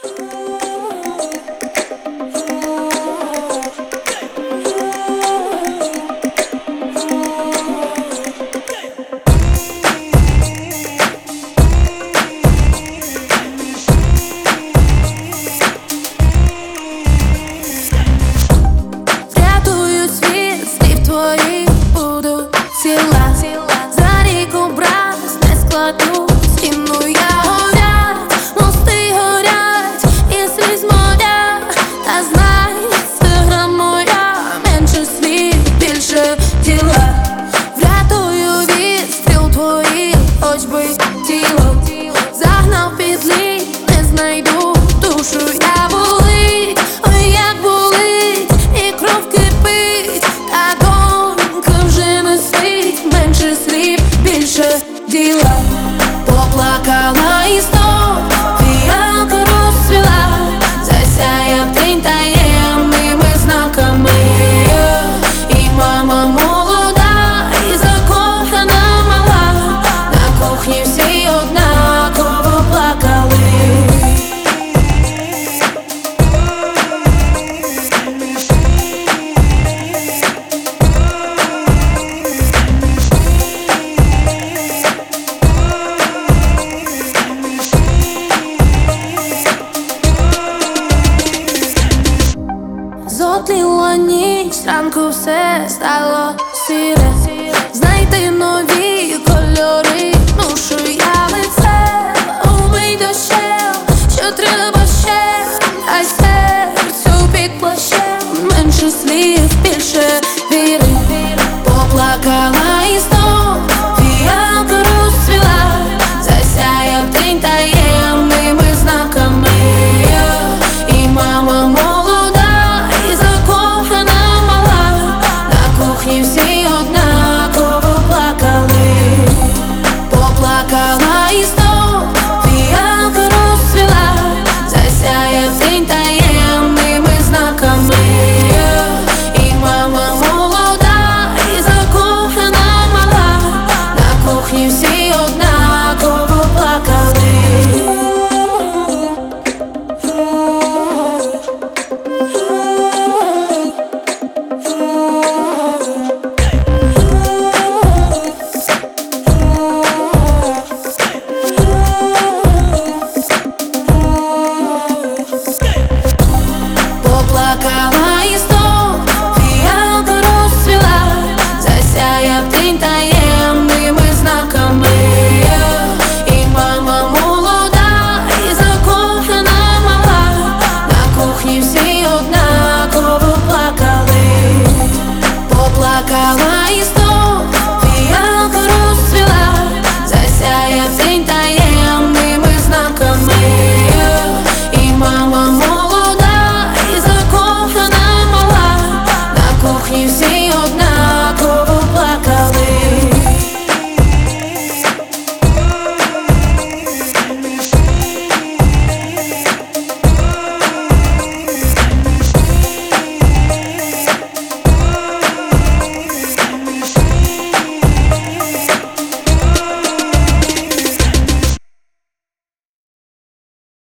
Врятую світ, слів твоїх буду ціла. За рік образ не складу стіну. Я горять, мости горять, і сліз моя. Та знай, сфера моя, менше слів, більше діла. Врятую від стріл твоїх, хоч би тіло загнав під лід, не знайду душу. Я болить, ой, як болить, і кров кипить, та донька вже не спить. Менше слів, більше діла. Поплакала і знов фіалка розцвіла, засяяв день таємними знаками. І мама молода, і закохана мала, на кухні всі однаково плакали. Зотліла ніч, зранку все стало сіре. Знайти нові